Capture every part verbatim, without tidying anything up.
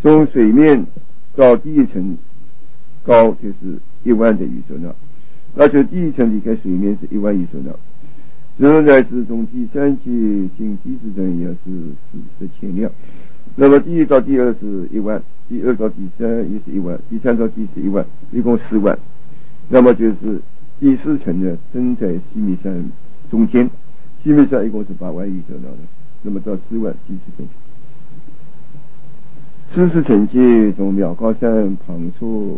从水面到第一层高就是一万的宇宙呢，那就第一层离开水面是一万宇宙呢。然后呢是从第三级进第四层也是四十千辆，那么第一到第二是一万，第二到第三也是一万，第三到第四一万，一共四万。那么就是第四层呢正在西密山中间，西密山一共是八万宇宙呢，那么到四万第四层。四十层级从妙高山旁处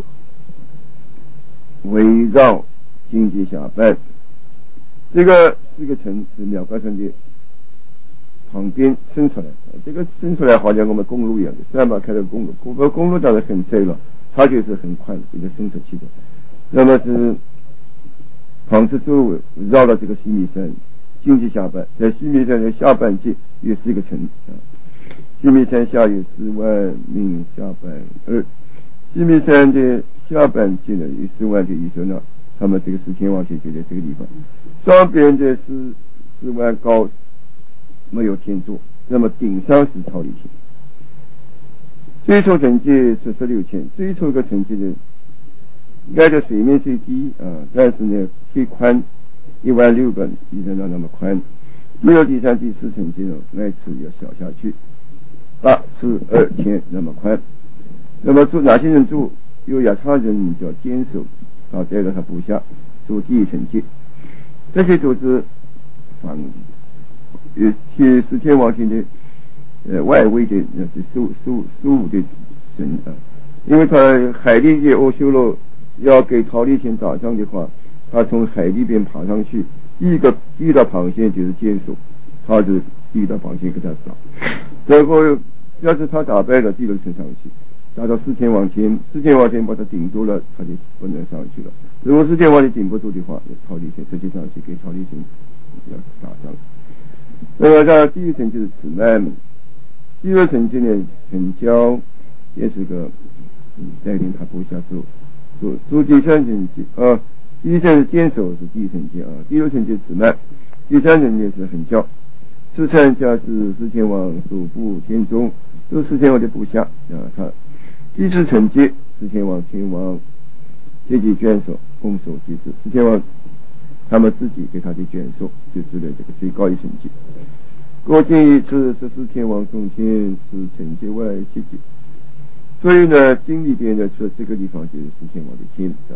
围绕经济下半，这个四个层是妙高山的旁边伸出来，这个伸出来好像我们公路一样的，三八开的公路，公路公路当然很窄了，它就是很宽，一个伸出去的。那么是旁侧周围绕了这个西密山经济下半，在西密山的下半界有四个层啊。西密山下有四万名下半二，西密山的下半界呢有四万的宇宙呢，他们这个四天王就就在这个地方，上边的是四万高，没有天柱，那么顶上是桃李天。最初层级是十六千，最初一个层级的挨着水面最低啊，但是呢最宽一万六个宇宙呢那么宽。第二、第三、第四层级呢那次要小下去。八四二千那么宽，那么住哪些人住？有亚差人叫坚守，他带着他部下住第一层级，这些都是反呃替四天王天的呃外围的那是守守守护的神啊，因为他海里的欧修罗要给桃李天打仗的话，他从海里边爬上去，第一个第一道螃蟹就是坚守，他是第一道螃蟹给他打。然后要是他打败了第六层上去，打到四天王天，四天王天把他顶住了，他就不能上去了。如果四天王天顶不住的话，桃李天直接上去给桃李天要打仗。那么到第一层就是此曼，第二层级呢很骄，也是个带领他部下做做做第三层级啊，第一层是坚守是第一层级啊，第二层级此曼，第三层级是很骄。四层家是四天王守部天中，都是四天王的部下啊。他第四层级四天王天王阶级卷首攻守第四，四天王他们自己给他的卷首就知道这个最高一层级。过境一次是四天王中天是层级外七级，所以呢经里边呢说这个地方就是四天王的天啊。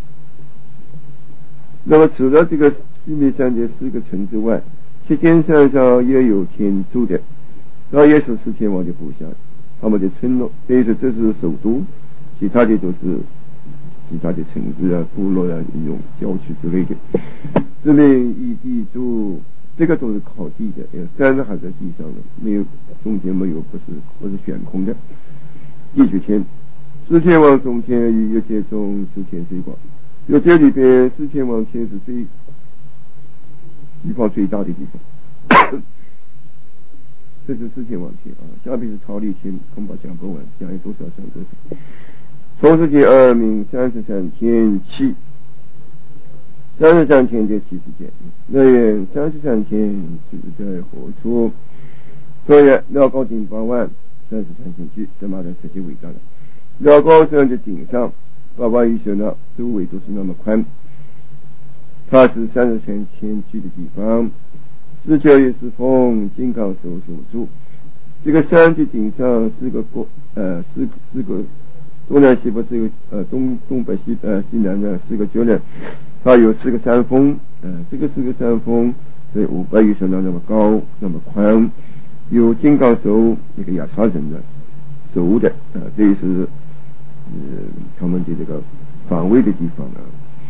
那么除了这个西密山的四个层之外，七天山上也有天住的，那也是四天王的部下，他们的村落，所以说这是首都，其他的都是其他的城市啊、部落啊、那种郊区之类的。这边以地住，这个都是靠地的，山还在地上的，没有中间没有，不是不是悬空的。地局天，四天王中天与月界中四天最广，月界里边四天王天是最地方最大的地方，这是四天王天啊，下面是桃李天，恐怕讲不完，讲有多少讲多少。同时第二名三十三天七，三十三天的七十天，那愿三十三天住在何处？所以辽高顶八万三十三天去，这马上直接伟大了。辽高山的顶上八万宇宙呢，周围都是那么宽。它是三十三天去的地方，十九也是风金刚手所住。这个山的顶上四个国呃四四个东南西北是有呃东东北西呃西南的四个角呢，它有四个山峰，呃这个四个山峰对五百余层那么高那么宽，有金刚手一个亚差人的守的呃这是呃他们的这个防卫的地方啊。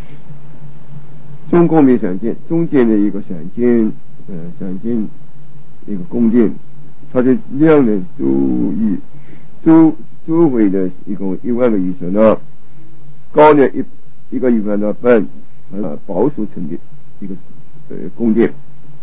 中宫没闪电，中间的一个闪电，呃，闪电一个宫殿，它的量呢周一周周围的一共一万个宇宙呢，高呢一一个一万的半，呃，保守成的一个呃宫殿。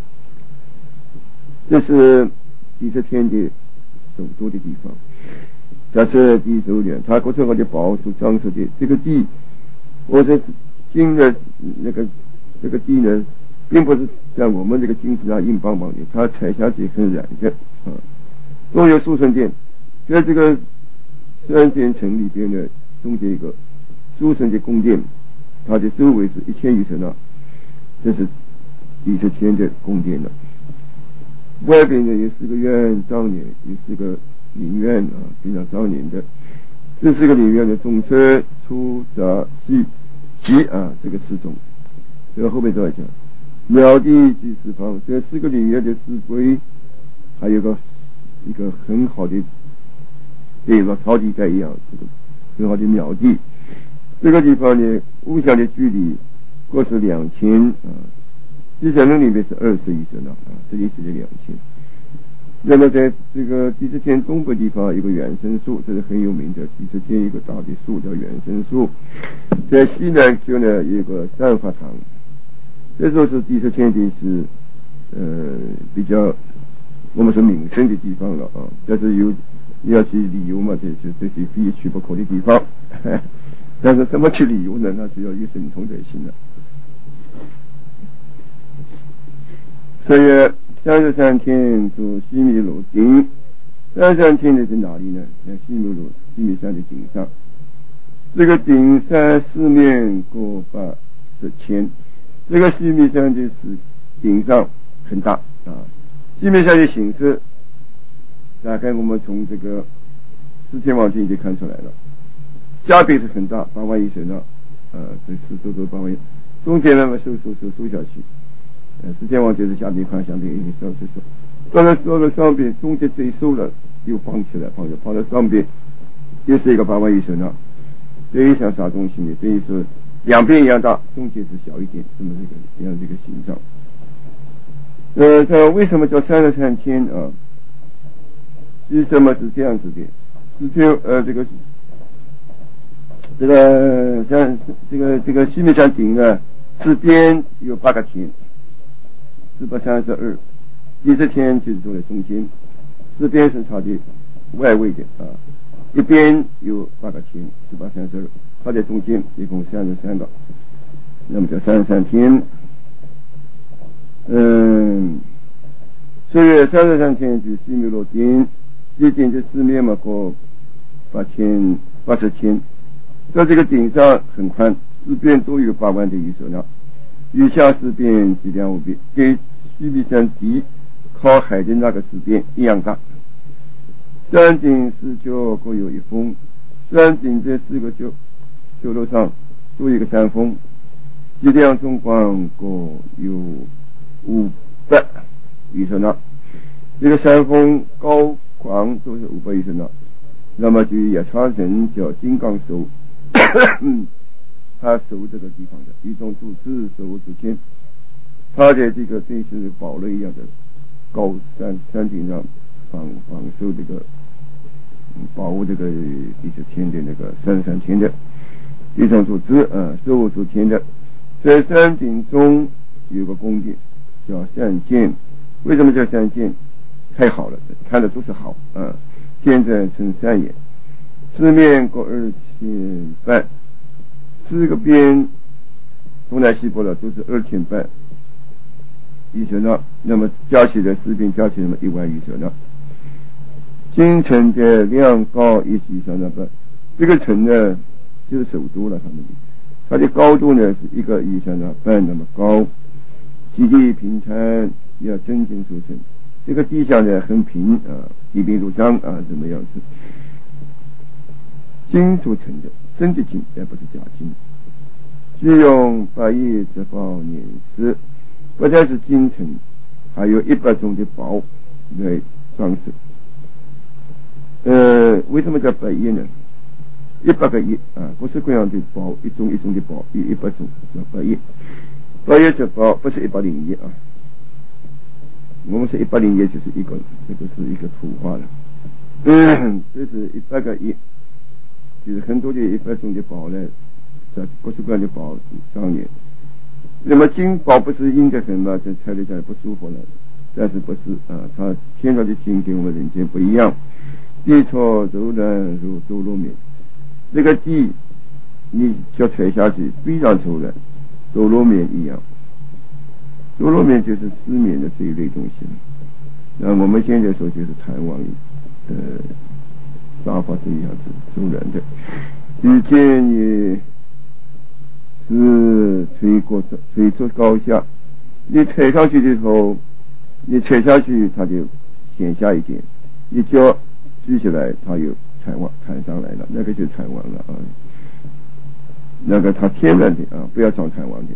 这是第十天的首都的地方，这是第九年，它过程我的保守装饰的这个地，我在经的那个。这个地呢，并不是像我们这个金子啊硬邦邦的，它踩下去很软的啊。中有速成殿，在这个三间城里边呢，中间一个书生的宫殿，它的周围是一千余层啊，这是第十天的宫殿了。外边呢有四个院帐帘，有四个陵院啊，非常庄严的。这四个陵院的总车出杂细集啊，这个四种，这个后面都要讲。庙地及四方，这四个陵院的四规，还有个一个很好的，对个草地盖一样，这个很好的庙地。这个地方呢，物相的距离各是两千啊，第三轮里面是二十余升了啊，这里是两千。那么在这个第十天东北地方有个远生树，这是很有名的。第十天一个大的树叫远生树，在西南区呢有个善法堂。这时候是第十天的是呃比较我们说名胜的地方了啊，但是有要去旅游嘛，这这这是非去不可的地方。但是怎么去旅游呢？那是要有神通才行的。所以三十三天住西米露顶，三十三天的在哪里呢？在西米露西米山的顶上。这个顶山四面各八十千，这个西米山的是顶上很大啊。西米山的形式，大概我们从这个四天王经已经看出来了。下边是很大，八万一升了，呃，这四周都八万一，中间那么收收收收下去。呃，四天王就是下边看，下边一点收收收，到了到了上边，中间最收了又放起来，放着放到上边，就是一个八万一升了。这一像啥东西呢？等于是两边一样大，中间是小一点，这么这个这样这个形状。呃，这为什么叫三十三天啊？为什么是这样子的？四天呃，这个这个像这个这个西面山顶呢，四边有八个天。四百三十二，第十天就是坐在中间，四边是它的外围的啊，一边有八个天，四百三十二，它在中间，一共三十三个，那么叫三十三天。嗯，所以三十三天就西米罗顶，接近这四面嘛，过八千八十千，在这个顶上很宽，四边都有八万的余舍量。余下四边几两五边，跟西米山底靠海的那个四边一样大。山顶四角各有一峰，山顶这四个角角落上都有一个山峰，脊梁中观各有五百余升了。这个山峰高宽都是五百余升了，那么就也传人叫金刚手。他守这个地方的，一种主持守主天，他在这个真是堡垒一样的高山山顶上防防守这个、嗯、保护这个第十天的那个三十三天的一种主持啊，守主天的，在山顶中有个宫殿叫三间，为什么叫三间？太好了，看的都是好啊，建在成三眼，四面各二千半。四个边东南西北了都是二千半余舍那，那么加起来四边加起来那么一万余舍那。京城的量高一级以上那个，这个城呢就是首都了，他们的它的高度呢是一个余舍那半那么高，基地平坦，要真金所成。这个地下呢很平啊，地平如章啊，怎么样子？金所成的，真的金，而不是假金。具用百亿之宝碾石，不但是金城，还有一百种的宝来装饰。呃，为什么叫百亿呢？一百个亿啊，不是各样的宝，一种一种的宝，有一百种叫百亿。百亿之宝不是一百零一啊，我们是一百零一就是一个，这个是一个图画了。嗯，这是一百个亿。就是很多的一百种的宝呢，在各式各样的宝上面。那么金宝不是硬得很嘛，这踩起来不舒服了。但是不是啊？它天上的金跟我们人间不一样，地错柔软如多罗面。这个地你脚踩下去非常柔软，多罗面一样。多罗面就是丝棉的这一类东西。那我们现在说就是弹簧，呃。 沙发这样子走人的。雨天也是吹过吹出高下，你踩上去的时候，你踩下去它就陷下一点，一脚举起来它又踩往踩上来了，那个就踩完了啊。那个它天然的啊，不要装踩完的。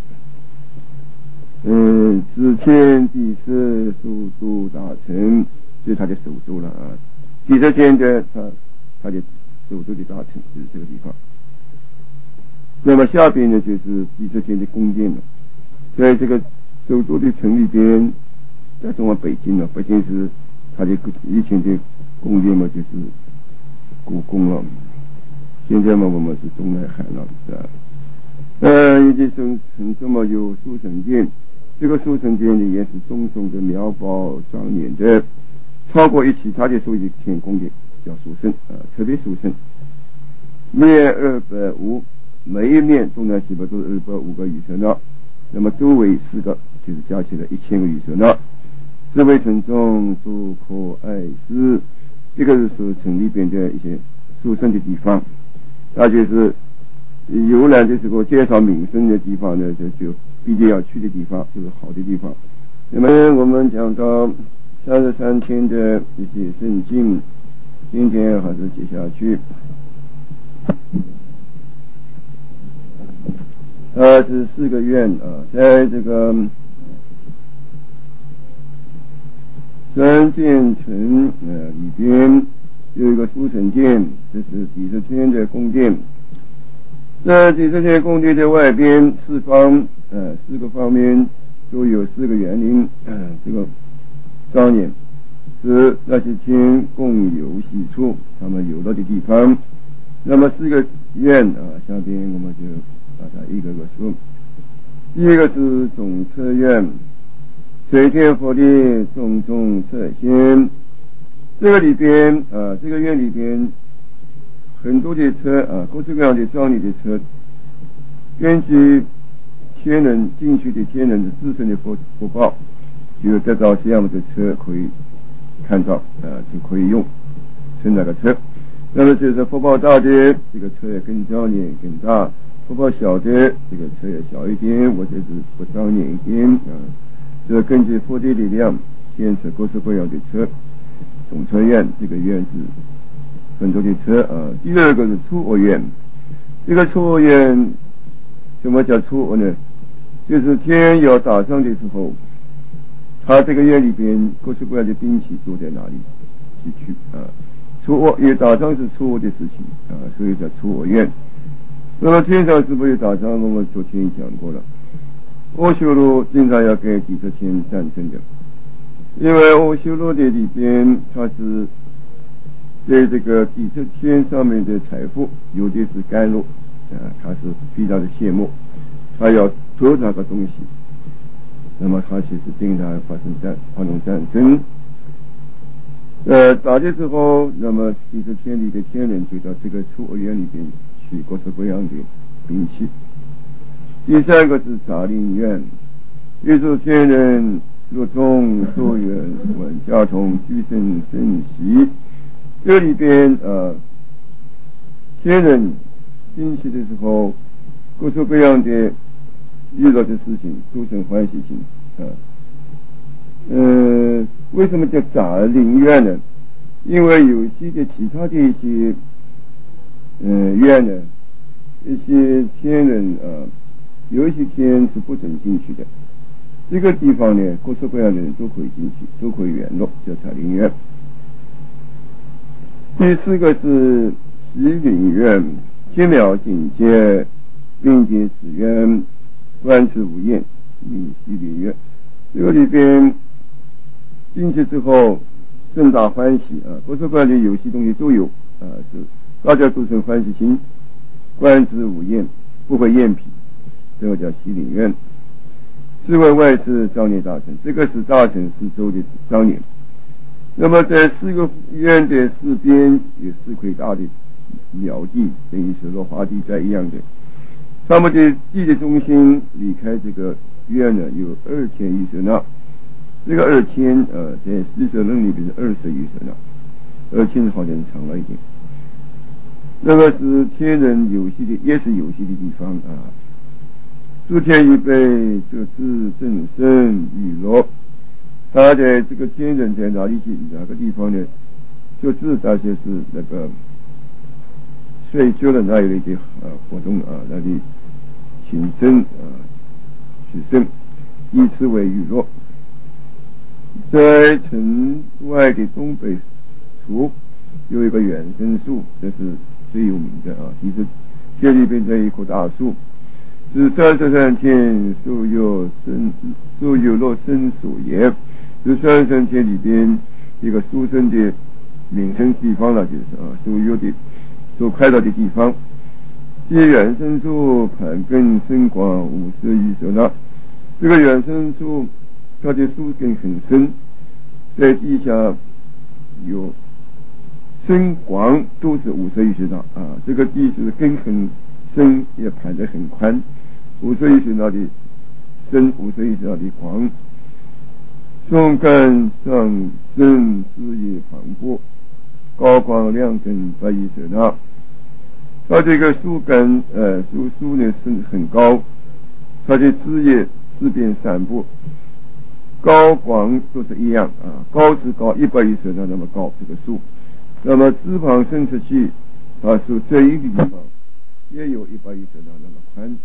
嗯，之前第四速度达成，就是它的速度了啊。第四天的它它的速度的达成就是这个地方。那么下边呢就是第四天的宫殿了，在这个首都的城里边，在中国北京了，北京是它的以前的宫殿嘛，就是故宫了。现在嘛，我们是中南海了，是吧？呃，以及城城中嘛有书城殿。这个书城殿呢也是种种的描宝庄严的，超过于其他的属于天宫的叫书圣啊，特别书圣。面二百五，每一面东南西北都是二百五个宇色那，那么周围四个就是加起来一千个宇色那。四位城中诸可爱思，这个是书城里边的一些书圣的地方，那就是游览的时候介绍名胜的地方呢，就就必定要去的地方，就是好的地方。那么我们讲到三十三天的一些圣境，今天还是接下去。呃，是四个院啊，在这个三建城呃里边有一个书城殿，这是第十天的宫殿。在第十天宫殿的外边四方呃四个方面都有四个园林，呃这个庄严是那些天共游戏处他们游乐的地方。那么四个院啊，下边我们就把它一个个说。第一个是总车院，水天佛的种种车仙。这个里边啊，这个院里边很多的车啊，各式各样的庄严的车，根据天人进去的天人的自身的福福报，就得到这样的车可以看到啊，就可以用乘那个车。那么就是福报大的这个车也更庄严更大，福报小的这个车也小一点，或者是不庄严一点啊。这根据佛的力量建设各式各样的车。总车院这个院是很多的车啊。第二个是出恶院，这个出恶院什么叫出恶呢？就是天要打仗的时候，他这个院里边各式各样的兵器都在哪里去去啊？出恶，因为打仗是出恶的事情啊，所以叫出恶院。那么天上是不是打仗？我们昨天讲过了，阿修罗经常要跟第十天战争的，因为阿修罗的里边它是在这个第十天上面的财富有的是甘露啊，它是非常的羡慕，他要得那个东西，那么他其实经常发生战发生战争。呃，打的时候，那么第十天里的天人就到这个出恶院里边取各式各样的兵器。第三个是杂令院，宇宙天人若中所愿闻家同居生生息。这里边呃，天人进去的时候，各式各样的遇到的事情都生欢喜心啊。呃，为什么叫杂令院呢？因为有些的其他的一些呃院呢，一些天人啊，有一些天是不准进去的。这个地方呢，各式各样的人都可以进去，都可以远落，叫杂令院。第四个是喜领院，七秒警戒，并且此院观持无厌，名喜领院。这个里边进去之后甚大欢喜啊，各式各样的有些东西都有啊，是大家都生欢喜心，观持无厌，不会厌疲，这个叫喜领院。四位外是庄严大臣，这个是大臣四周的庄严。那么在四个院的四边有四块大的苗地，等于是落花地在一样的。他们的地的中心离开这个院呢，有二千余舍那。这个二千呃，在四舍论里边是二十余舍那，二千好像长了一点。 那个是天人有息的，也是有息的地方啊。诸天预备，就自正生娱乐。他的这个天人在哪里去？哪个地方呢？就自大些是那个睡觉的那一类的啊活动啊，那里请生啊取生，以此为娱乐。在城外的东北处有一个远生树，这是最有名的啊。其实这里边这一棵大树，是三十三天树有生树有落生所也，是三十三天里边一个出生的名称地方了，就是啊树有的所开到的地方。这远生树盘根深广五十余舍那，这个远生树它的树根很深，在地下有深广都是五十余舍那啊，这个地就是根很深，也盘得很宽，五十余舍那的深，五十余舍那的广。松干上深枝叶磅礴，高广两根百余舍那。它这个树干呃树树呢是很高，它的枝叶四边散布，高广都是一样啊，高是高一百余舍那那么高这个树，那么枝旁伸出去，它树这一个地方也有一百余舍那那么宽。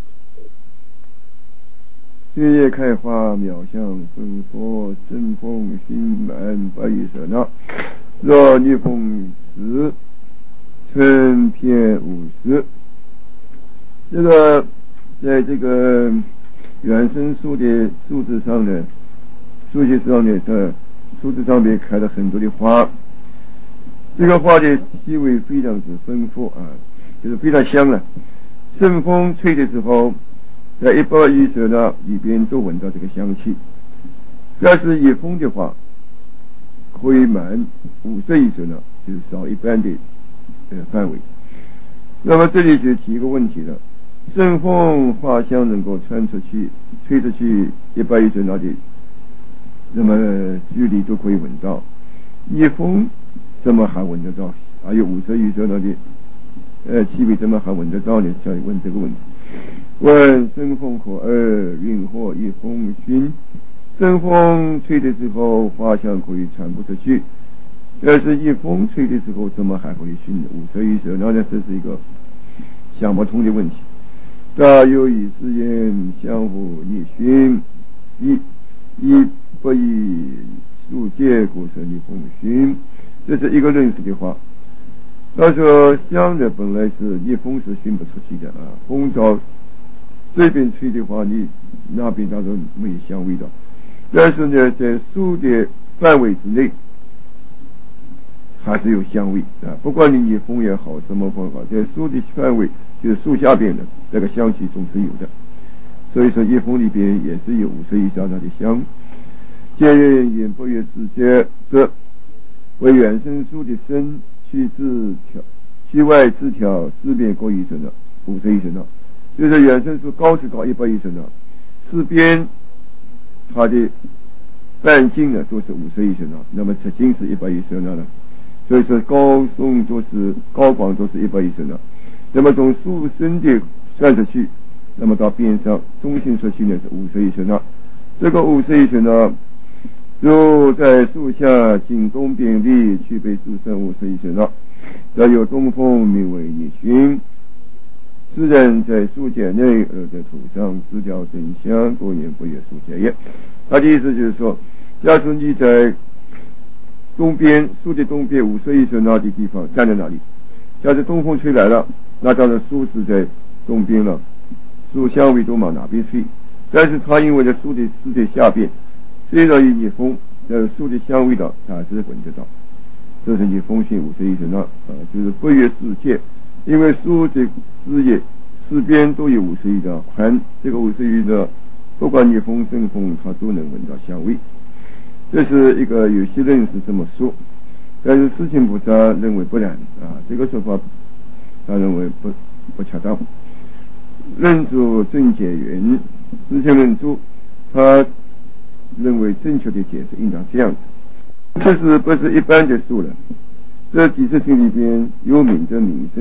叶叶开花，妙香芬佛，真风熏满百余舍那。若逆风时，春篇五十。这个在这个原生树的树枝上呢，树叶上呢，在树枝上面开了很多的花。这个花的气味非常之丰富啊，就是非常香了。顺风吹的时候，在一百余舍那里边都闻到这个香气。要是野风的话，可以满五十余舍那，就是少一半的呃范围。那么这里就提一个问题了：顺风花香能够传出去、吹出去一百余舍那的，那么距离都可以闻到。野风怎么还闻得到？还有五十余舍那的呃气味怎么还闻得到呢？想问这个问题。问生风可二，云或一风熏。生风吹的时候，花香可以传不出去；要是一风吹的时候，怎么还会熏五十余舍那呢？这是一个想不通的问题。大有以是言，相互逆熏，一一不以数界故生逆风熏。这是一个认识的话。他说香的本来是逆风是熏不出去的啊，风朝这边吹的话，你那边当然没有香味道。但是呢，在树的范围之内，还是有香味啊。不管你逆风也好，什么风好，在树的范围，就是树下边的那个香气总是有的。所以说，逆风里边也是有五十余舍那的香。见人言不越世界，这为原生树的身去枝条，去外枝条四边各一舍那，五十余舍那。就是原生树高是高一百余舍那，四边它的半径呢都是五十余舍那，那么直径是一百余舍那了。所以说高松都是高广都是一百余舍那。那么从树身的算出去，那么到边上中心出去呢是五十余舍那。这个五十余舍那，如在树下经东边立，去被树身五十余舍那，则有东风名为逆熏。诗人在树界内，而在土上枝条真香，多年不越树界也。他的意思就是说，假使你在东边树的东边五十余舍那的地方站在那里，假使东风吹来了，那当然树是在东边了，树香味都往哪边吹。但是他因为在树的枝在下边，虽然有逆风，呃，树的香味道他还是闻得到。这是逆风熏五十余舍那啊，就是不越世界。因为树的枝叶四边都有五十余的宽，这个五十余的不管逆风阵风，它都能闻到香味。这是一个有些人是这么说，但是释迦菩萨认为不然啊，这个说法他认为不不恰当。论著正解云，释迦论著他认为正确的解释应当这样子，这是不是一般的树了？这几十经里边有名的名声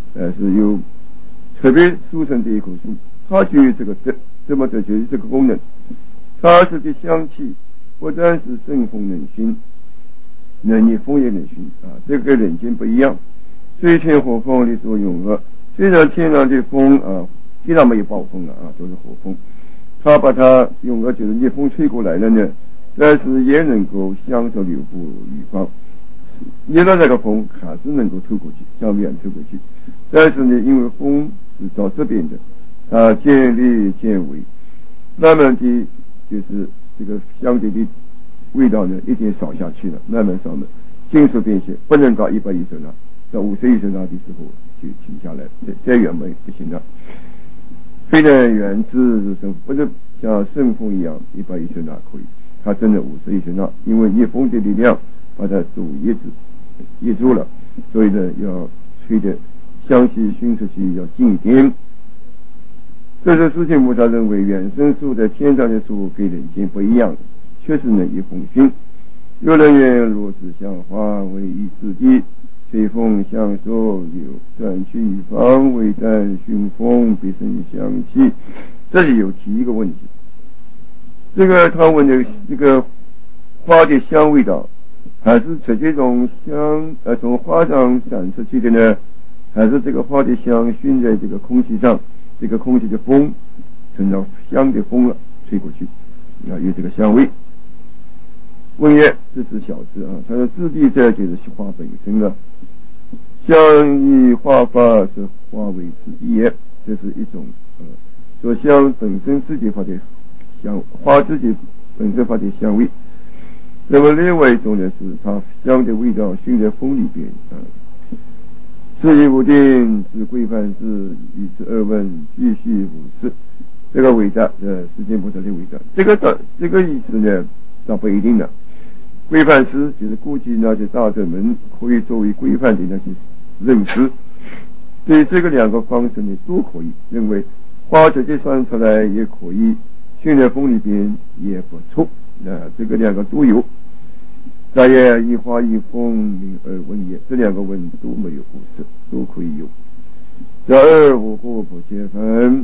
呃是有特别殊胜的一棵树，它具有这个德，怎么的就是这个功能，它是的香气不但是生风能熏，能逆风也能熏啊，这个跟人间不一样。水泉火风的作用啊，虽然天上的风啊，天上没有暴风了啊，都是火风，它把它用个就是逆风吹过来了呢，但是也能够享受留步余方。逆了这个风还是能够透过去，向远透过去，但是呢，因为风是照这边的，啊，渐力渐微，慢慢的就是这个香气的味道呢，一点少下去了，慢慢少了，迅速变现，不能到一百一十纳，到五十一十纳的时候就停下来，再再远没不行了。非但源自如生，不是像顺风一样一百一十纳可以，它真的五十一十纳，因为逆风的力量把它阻抑制抑住了，所以呢要吹的香气熏出去要近一点。这是释迦牟尼认为原生树的天上的树跟人间不一样，确实能逆风熏。有人言若是香花为一之地，吹风相所流，转去一方为但熏风必生香气。这里有提一个问题，这个他问的这个花的香味道，还是直接从香呃从花上散出去的呢，还是这个花的香熏在这个空气上，这个空气的风成了香的风了，吹过去啊，有这个香味。问曰：这是小字啊，它的质地这就是花本身了。香以花法是花为质地也，这是一种呃，说香本身自己发的香，花自己本身发的香味。那么另外一种呢，是它香的味道熏在风里边啊。是以无定是规范是与之二问继续无事，这个伟大呃时间不得的伟大，这个的这个意思呢倒不一定的。规范师就是估计那些大德们可以作为规范的那些认识，对这个两个方式呢都可以认为，花直接算出来也可以，熏在风里边也不错，那这个两个都有。大约一花一风名而问也，这两个问都没有不是，都可以有。这二无过不结分，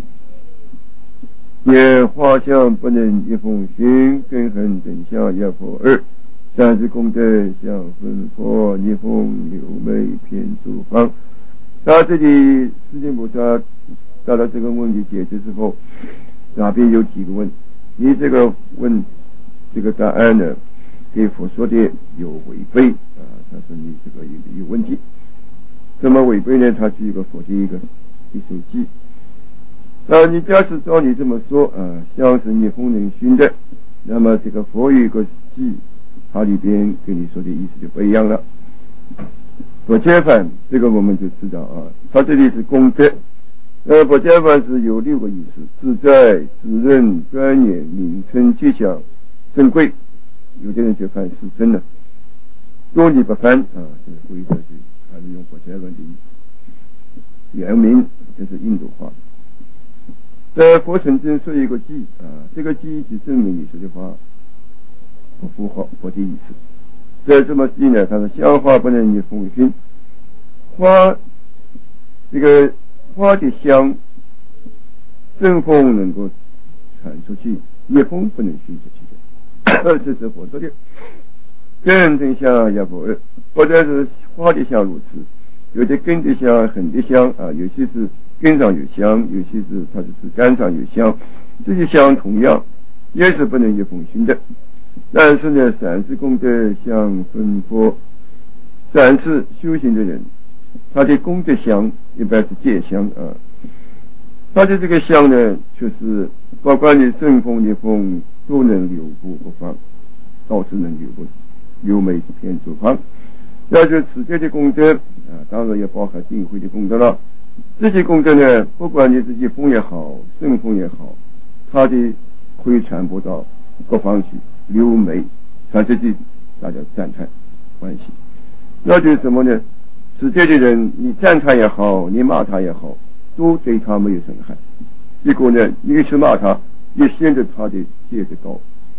也花香不能一风熏，根痕等相也不二。三是功德相分佛，逆风流媚偏诸方。他这里释迦牟尼到了这个问题解决之后，那边有几个问，你这个问这个答案呢，跟佛说的有违背啊，他说你这个有有问题。怎么违背呢？他举一个佛的一个一首偈。那你假使照你这么说啊，像是逆风能熏的，那么这个佛有一个偈，它里边跟你说的意思就不一样了。不结犯这个我们就知道啊，它这里是功德，呃，不结犯是有六个意思：自在、滋润、专业、名称、吉祥、珍贵。有的人就犯是真的，如果你不犯啊，这个规则就还是用不结犯的意思。原名就是印度话。在佛曾经说一个偈啊，这个偈就证明你说的话不符合佛的意思。这这么说呢？他说香花不能逆风熏，花这个花的香，正风能够传出去，逆风不能熏出去的。这是佛说的。根的香也不二，或者是花的香如此，有的根的香、很的香啊，有些是根上有香，有些是它就是干上有香，这些香同样也是不能逆风熏的。但是呢，三世功德相分佛，三世修行的人，他的功德香一般是戒香啊。他的这个香呢，却是包括你顺风逆风都能流布不放，倒是能流布流美偏诸方。要是此界的功德啊，当然也包含定慧的功德了。这些功德呢，不管你是逆风也好，顺风也好，它的可以传播到各方去。流美传出去，大家赞叹欢喜，那就是什么呢？此界的人，你赞叹也好，你骂他也好，都对他没有损害。结果呢，你去骂他，也显得他的戒的高。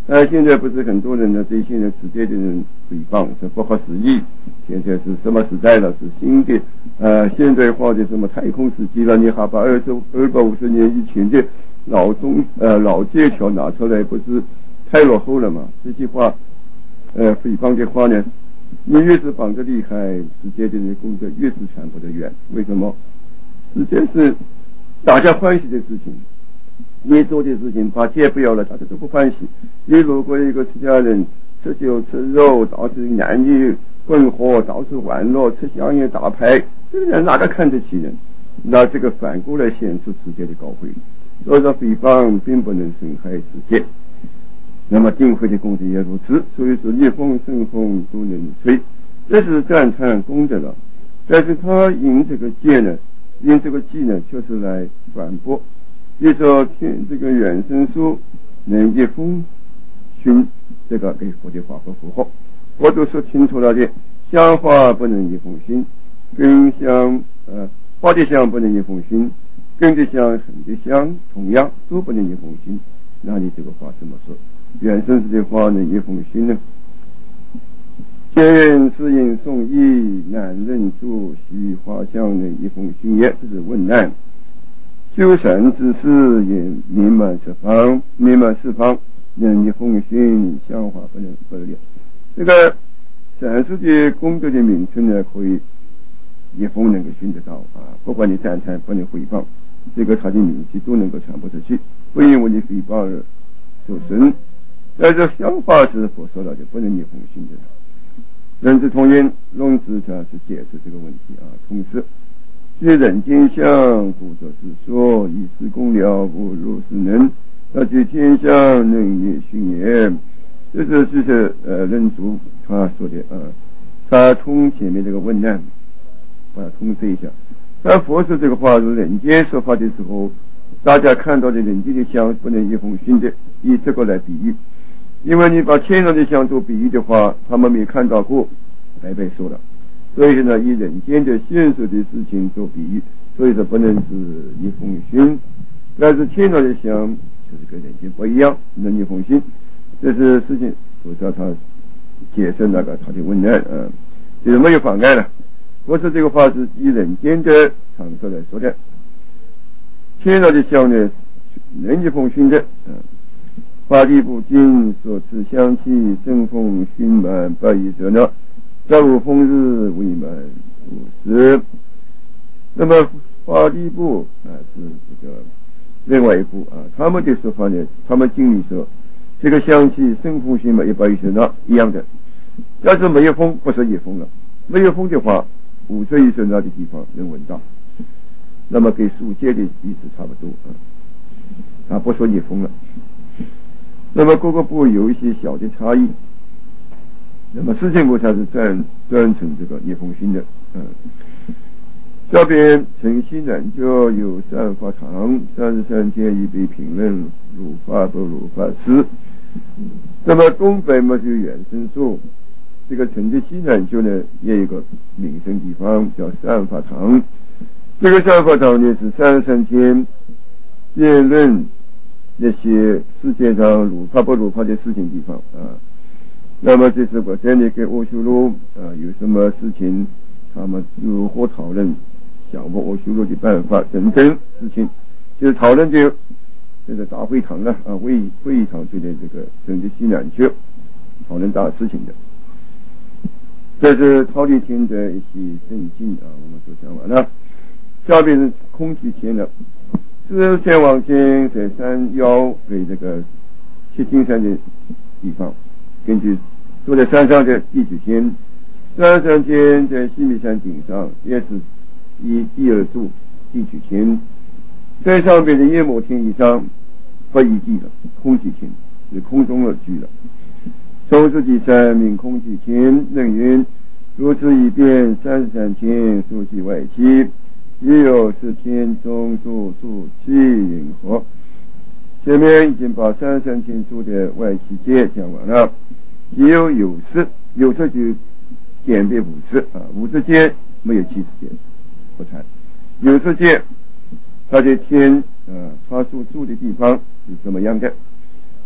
呃，现在不是很多人呢对现在直接的人诽谤，这不合时宜。现在是什么时代了？是新的呃现代化的什么太空时期了？你还把二十二百五十年以前的老宗呃老借条拿出来，不是太落后了吗？这些话呃诽谤的话呢，你越是绑得厉害，直接的人工作越是传播的远。为什么？直接是大家欢喜的事情。你做的事情把钱不要了，大家都不欢喜。你如果一个出家人吃酒吃肉，到处男女混合，到处玩乐，吃香烟打牌，这个人哪个看得起人？那这个反过来显出世界的高贵。所以说诽谤并不能损害世界，那么定慧的功德也如此。所以说逆风顺风都能吹，这是赞叹功德了。但是他引这个戒呢，引这个戒呢，就是来传播。比如说听这个远生书能一风熏，这个给佛的法和符合，我都说清楚了的。香花不能一风熏，根香呃花的香不能一风熏，根的香很的香同样都不能一风熏。那你这个话怎么说？远生书的话能一风熏呢？见人是因送意，难忍住许花香能一风熏也，这是问难。修善之事也弥漫四方，弥漫四方，能一风熏，香花不能不了。这个善事的功德的名称呢，可以一风能够熏得到啊！不管你赞叹，不能诽谤，这个它的名气都能够传播出去，不因为你诽谤而受损。但是香花是佛说了的，不能一风熏的。人之同源，龙子他是解释这个问题啊，同时。虽人间相，故作是说，以是公了，不如是能。那具天相，能也熏也。这是就是呃人主他说的呃，他通前面这个问难，把它通释一下。他佛说这个话是人间说法的时候，大家看到的人间的相不能一风熏的，以这个来比喻。因为你把天上的相做比喻的话，他们没看到过，白白说了。所以呢，以人间的现实的事情做比喻，所以说不能是一风熏。但是天上的香就是跟人间不一样，能一风熏，这是事情。菩萨他解释那个他的问难啊，就是没有妨碍了。我说这个话是以人间的场所来说的，天上的香呢，能一风熏的啊。法地不净，所持香气，生风熏满，百亿者呢。朝无风日，未满五十。那么法地部啊是这个另外一部啊，他们的说法呢，他们经里说，这个香气生风熏满一百一十那一样的。要是没有风，不是一风了。没有风的话，五十一十那的地方能闻到，那么跟属界的意思差不多啊。啊，不说一风了。那么各个部有一些小的差异。那么世间菩萨是赞赞成这个一风熏的，嗯，下边诚心然就有三法堂，三十三天一被评论，如法不如法师。那么东北嘛是远生树，这个成的西南就呢也有一个名胜地方叫三法堂。这个三法堂呢是三十三天辩论那些世界上如法不如法的事情地方啊。那么这是我这里给阿修罗啊有什么事情，他们如何讨论想过阿修罗的办法等等事情，就是讨论的这个大会堂了啊，会议会议堂就在这个整个西南区讨论大事情的。这是忉利天的一些正经啊，我们都讲完了。下边是空寂天了，是天王天在山腰给这个七金山的地方。根据坐在山上的第九天，三三天在西密山顶上，也是以第二柱第九天，在上边的夜摩天以上不一地了，空寂天是空中而居了。从此第三名空寂天，能云如此一遍三十三天，数其外期，也有是天中数数气云何。前面已经把三三天数的外期界讲完了。也有有次，有次就减别五次啊，五次间没有七次间，不谈。有次间，它的天啊，它所住的地方是怎么样的？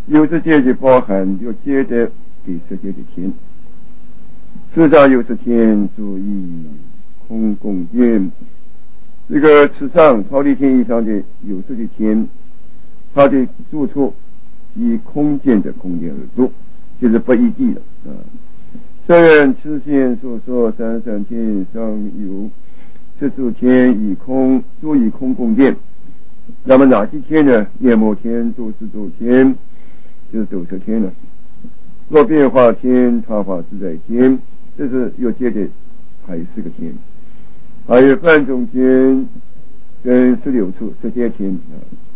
有色界就包含有界的给色界的天，世上有色天主以空宫殿，这个此上桃李天以上的有色的天，它的住处以空间的空间而住，就是不异地的啊。虽然此前所说三三天上有这诸天以空住以空宫殿，那么哪些天呢？夜摩天、诸事诸天，就是斗色天了。若变化天、他法自在天，这是有界的还有四个天，还有梵众天跟十六处十界天啊。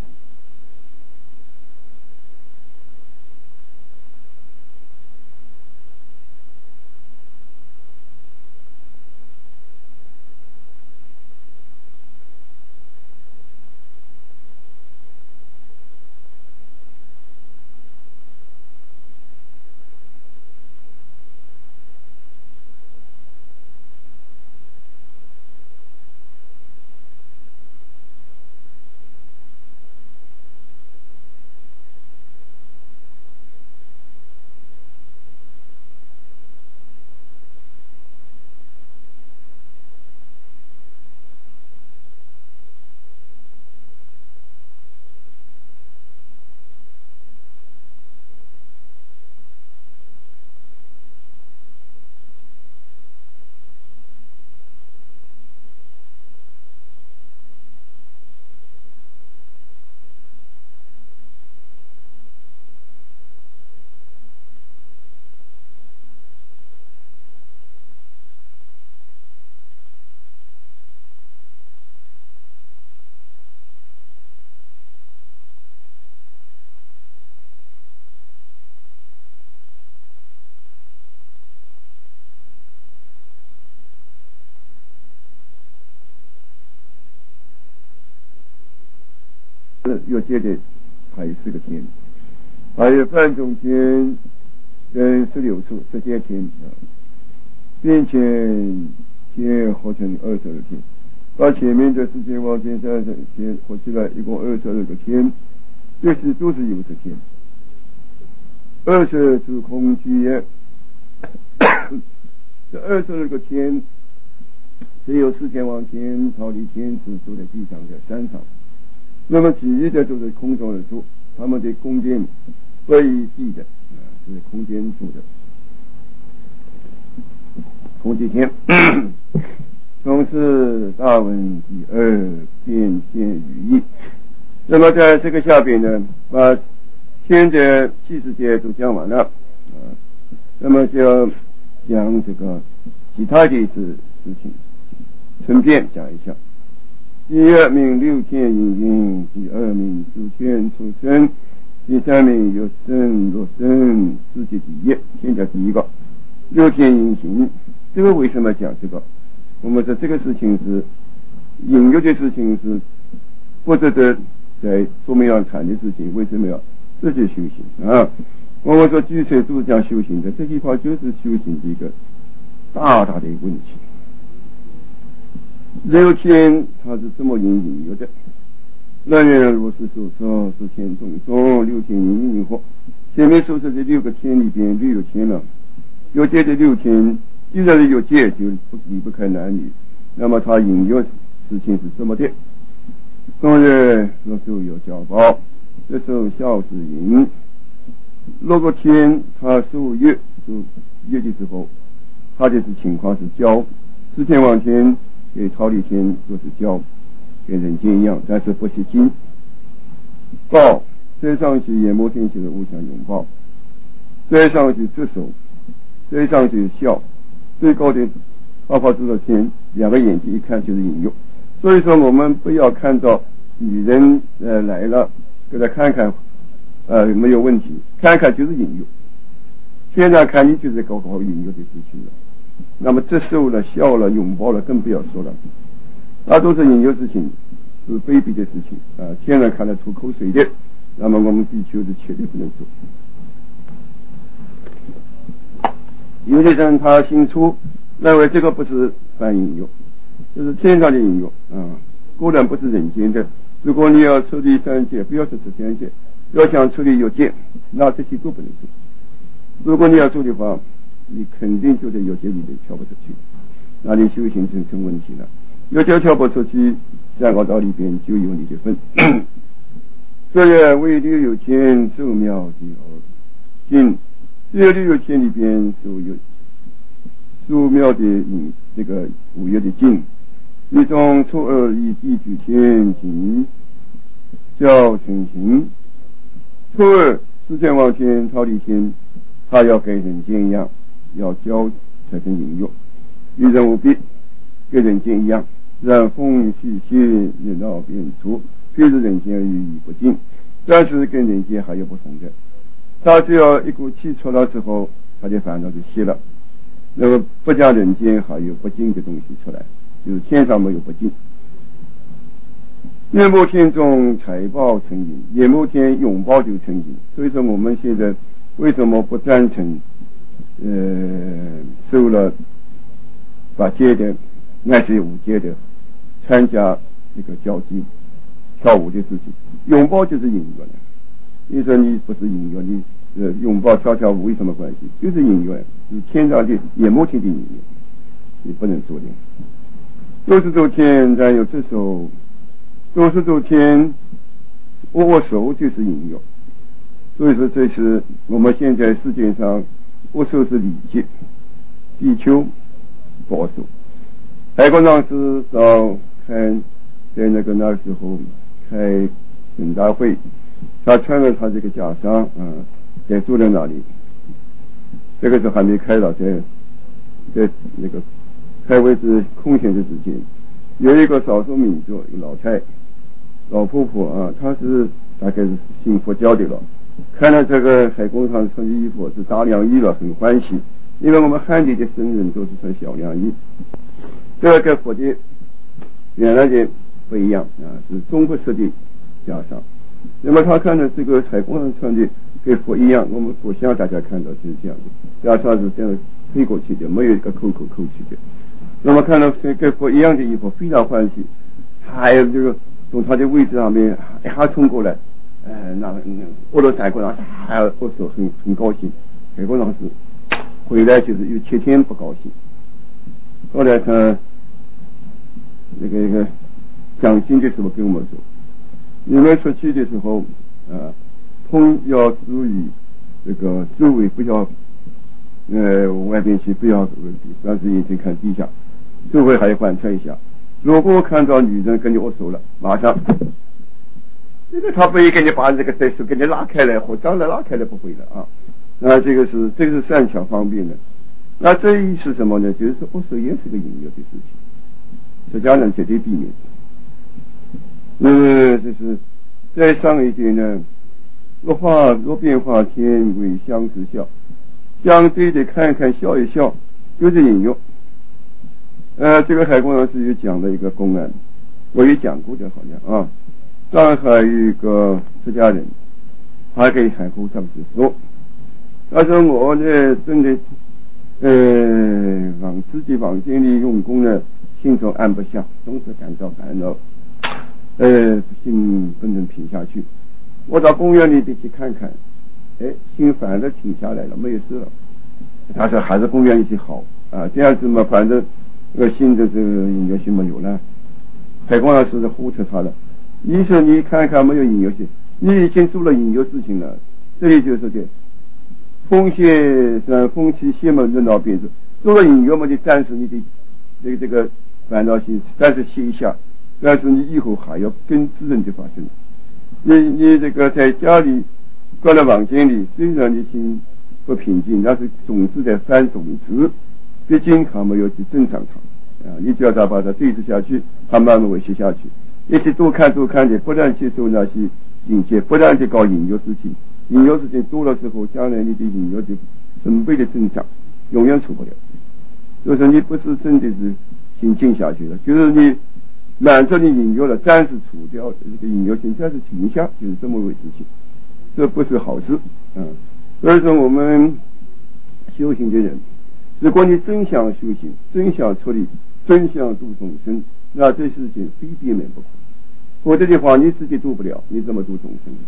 有界的还有四个天，还有梵众天跟十六处十界天啊，并且天合成二十二天，把前面的四天王天三十天合起来，一共二十二个天，这是都是有色天。二十二处空居也，这二十二个天，只有四天王天、桃李天是住在地上在山上。那么其余的都是空中而住，他们的宫殿不异地的啊，是空间住的空间天。从事大文第二变现语义。那么在这个下边呢，把天的七十节都讲完了啊，那么就要讲这个其他的事事情，顺便讲一下。第二名六天引引，第二名诸天出生，第三名有生若生，世界第一，天叫第一个。六天引行，这个为什么讲这个？我们说这个事情是引诱的事情，是不值得在桌面上谈的事情。为什么要自己修行啊？我们说具体都是讲修行的，这句话就是修行的一个大大的问题。六天它是这么引引诱的，那人如是所说，是天中中六天引引惑。前面说的这六个天里边六天了，有界的六天，既然是有界，就不离不开男女。那么他引诱事情是这么的：当日若受有教报，这受孝是淫。六个天他受月，受月的时候，他的情况是教四天王天。给桃李天就是教跟人间一样，但是不是经报，再上去眼摩天就是无相拥抱，再上去这手，再上去笑，最高的阿法智的天，两个眼睛一看就是引诱。所以说我们不要看到女人呃来了给他看看呃没有问题，看看就是引诱，天上看你就是搞搞引诱的事情了。那么这时候了笑了拥抱了更不要说了，那都是引诱事情，是卑鄙的事情啊！天然看得出口水的，那么我们地球是绝对不能做。有的人他心粗，认为这个不是反引诱，这是天上的引诱啊，固然不是人间的。如果你要出离三界，不要说是三界， 要想处理有戒，那这些都不能做。如果你要做的话，你肯定就在有戒里面跳不出去，那你修行就成问题了。有戒跳不出去，三个道里边就有你的份。所以为六有钱寿妙的而经，只有六有钱里边所有寿妙的引这个五岳的经，一种初二以地举天行教成行。初二四千往前超离心，他要跟人间一样，要教才成引诱，与人无别，跟人间一样，让风气些热闹变除，譬如人间语语不尽，但是跟人间还有不同的。他只要一股气出来之后，他的烦恼就熄了。那么不讲人间还有不净的东西出来，就是天上没有不净。夜幕天中财报成瘾，夜幕天拥抱就成瘾。所以说我们现在为什么不赞成呃受了法界的乃至五界的参加这个交际跳舞的事情？拥抱就是引诱了。你说你不是引诱，你呃拥抱跳跳舞有什么关系？就是引诱，你天上的夜幕天的引诱，你不能做的。六十周天咱有这首。六十周天握手就是引诱，所以说这是我们现在世界上握手是礼节，比丘保守。海国上师到看在那个那时候开本大会，他穿了他这个袈裟啊，在坐在那里，这个时候还没开了，在在那个开会是空闲的时间，有一个少数民族一个老太老婆婆啊，她是大概是信佛教的了，看了这个海公上穿的衣服是大凉衣了，很欢喜，因为我们汉地的僧人都是穿小凉衣，这个跟佛的原来的不一样啊，是中国式的袈裟。那么他看到这个海公上穿的跟佛一样，我们佛像大家看到就是这样的，袈裟是这样推过去的，没有一个扣扣扣去的。那么看到跟佛一样的衣服，非常欢喜，还有这个从他的位置上面一下冲过来，呃，那握了海国上还要握手，很很高兴。海国上是回来就是有七天不高兴。后来他那个那个讲经的时候跟我们说，你们出去的时候啊，通要注意这个周围不要呃外边去，不要但是眼睛看地下，周围还要观察一下。如果看到女人跟你握手了，马上这个他不会给你把这个手给你拉开来，或张来拉开来，不会的啊。那这个是这个是善巧方便的。那这意思什么呢？就是说握手也是个引诱的事情，出家人绝对避免。那么就是再上一点呢，若化若变化天为相识笑，相对的看看笑一笑，就是引诱。呃，这个海公老师有讲了一个公案，我也讲过的，好像啊，上海有一个出家人，他给海公上师说，他说我呢真的呃往自己往经里用功呢，心中安不下，总是感到烦恼，呃心不能平下去。我到公园里边去看看，哎，心反而停下来了，没有事了。他说还是公园里去好啊，这样子嘛，反正这个心的这个引诱性没有了。海公老师是呼斥他了，你说你看看没有引诱性，你已经做了引诱事情了。这里就是这风邪山风气邪门热闹变质，做了引诱嘛，就暂时你的这个这个烦恼心暂时歇一下，但是你以后还要更自然的发生。你你这个在家里关在房间里，虽然你心不平静，但是总是在翻种子，毕竟还没有去正常它啊！你只要他把它对峙下去，它慢慢会写下去。一起多看多看的，不断接受那些境界，不断的搞引诱事情，引诱事情多了之后，将来你的引诱就成倍的增长，永远除不了。就是你不是真的是心静下去了，就是你满足你引诱了，暂时除掉这个引诱性，暂时停下，就是这么回事情，这不是好事啊！所以说我们修行的人，如果你真想修行，真想出离，真想度众生，那这事情非避免不可。否则的话，你自己度不了，你怎么度众生？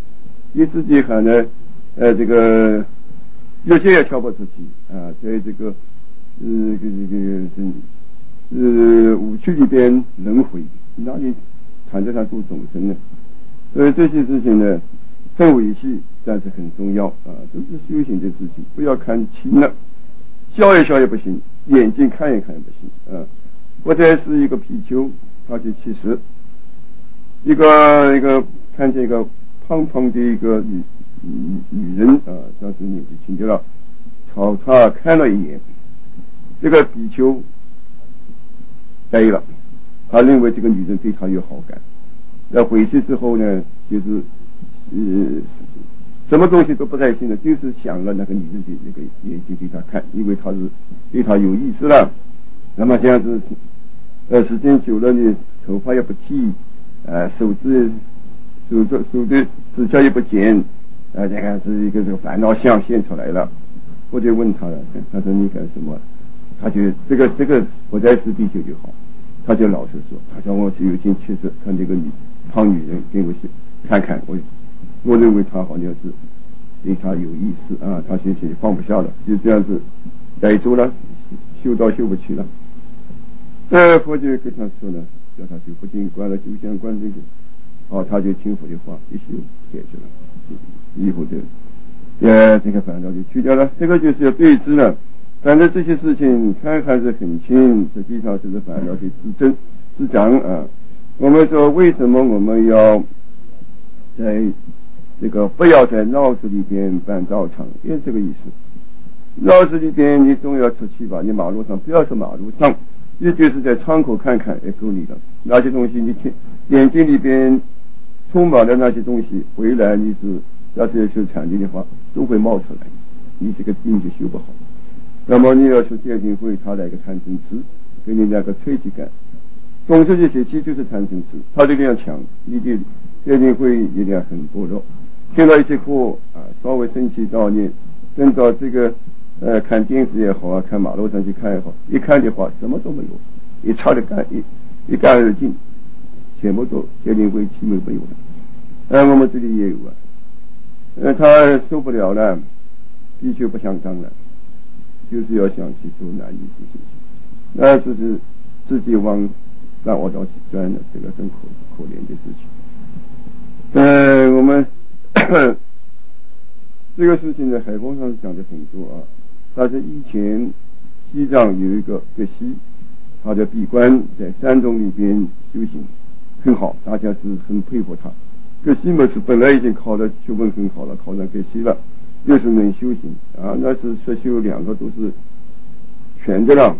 你自己喊呢，呃，这个有些也跳不出去啊，在这个呃这个这个是呃五区里边轮回，哪里谈得上做众生呢？所以这些事情呢，很维系，但是很重要啊，都是修行的事情，不要看轻了，笑一笑也不行，眼睛看一看也不行啊。或者是一个貔貅，他去乞食，一个一个看见一个胖胖的一个女女女人啊，当时年纪轻就了，朝他看了一眼，这个貔貅呆了，他认为这个女人对他有好感，那回去之后呢，就是呃什么东西都不在心了，就是想了那个女人的那个眼睛对他看，因为他是对他有意思了。那么这样子，呃，时间久了呢，头发也不剃，呃，手指手手手的指甲也不剪，啊，这个是一个这个烦恼相现出来了。我就问他了，他说你干什么？他就这个这个不再是比丘就好，他就老实说，他说我只有进去是看这个女胖女人给我看看，我我认为他好像是对他有意思啊，他心情放不下了，就这样子逮住了，修道修不去了。呃，佛就跟他说呢，叫他去不净观了，就像观这个，哦，他就听佛的话，一修解决了，以后就呃这个烦恼就去掉了。这个就是要对治了。反正这些事情看还是很轻，实际上就是烦恼的滋增滋长啊。我们说为什么我们要在这个不要在闹市里边办道场，也这个意思。闹市里边你总要出去吧，你马路上不要是马路上，也就是在窗口看看也够你了。那些东西你听眼睛里边充满了那些东西，回来你是要是要修禅定的话，都会冒出来，你这个定就修不好。那么你要去戒定会，他来个贪嗔痴，给你那个吹气感，总是这些气就是贪嗔痴，他力量强，你的戒定会力量很薄弱。听到一些课啊，稍微生气悼念，跟到这个呃看电视也好啊，看马路上去看也好，一看的话什么都没有，一擦的干一一干而尽，全部都戒定会气没没有了。呃，我们这里也有啊，呃，他受不了了，的确不想当了。就是要想去做难以事情，那就是自己往上恶道去钻了，这个很可可怜的事情。呃，我们这个事情在海报上讲的很多啊。但是以前西藏有一个格西，他的闭关在山洞里边修行很好，大家是很佩服他。格西嘛是本来已经考了学问很好了，考上格西了。又是能修行啊，那是说修两个都是全的了。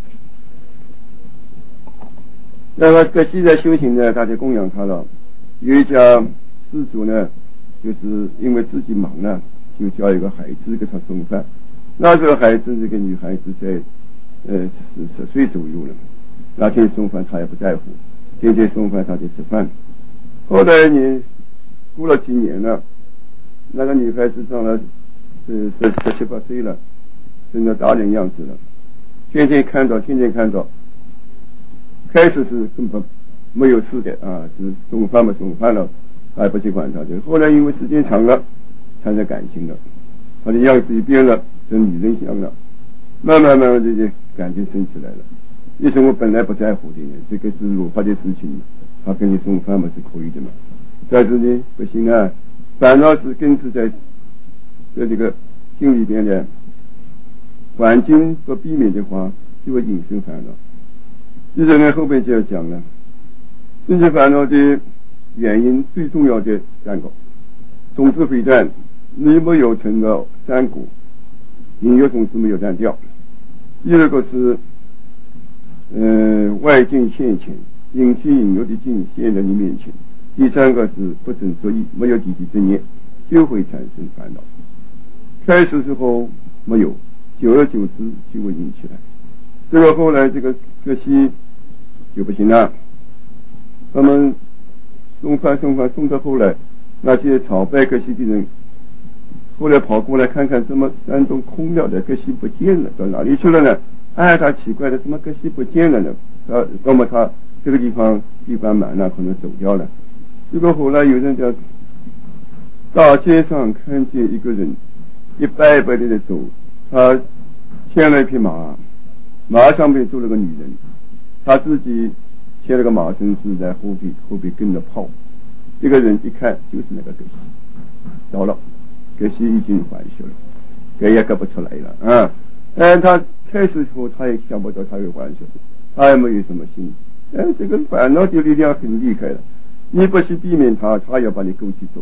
那么格西在修行呢，大家供养他了。有一家施主呢，就是因为自己忙了，就叫一个孩子给他送饭。那这个孩子，这个女孩子在呃十十岁左右了，那天送饭他也不在乎，天天送饭他就吃饭。后来你过了几年了。那个女孩子长了十十十七八岁了，成了大人样子了，天天看到，天天看到。开始是根本没有事的啊，是送饭嘛送饭了，还不去管他的。后来因为时间长了，产生感情了，他的样子一变了，成女人相了，慢慢慢慢这些感情生起来了。你说我本来不在乎的，这个是罗发的事情，他给你送饭嘛是可以的嘛，但是呢不行啊。烦恼是根植在在这个心里边的，环境不避免的话，就会引生烦恼。接着呢，后面就要讲了，这些烦恼的原因最重要的三个：种子飞断，你没有成了三果，引诱种子没有断掉；第二个是，呃，外境现前，引起引诱的境现在你面前。第三个是不正作意，没有积极正念，就会产生烦恼。开始时候没有，久而久之就会引起来。这个后来这个格西就不行了，他们送饭送饭送到后来，那些朝拜格西的人，后来跑过来看看，怎么山洞空了的，格西不见了，到哪里去了呢？哎，他奇怪的，怎么格西不见了呢？他那么他这个地方地方满了，可能走掉了。这个后来有人叫大街上看见一个人一摆摆的在走，他牵了一匹马，马上面坐了个女人，他自己牵了个马身是在后边后边跟着跑。这个人一看就是那个格西，到了，格西已经还休了，格也割不出来了啊！但他开始后他也想不到他会还休，他也没有什么心，但这个烦恼的力量很厉害了，你不去避免他，他要把你勾起走。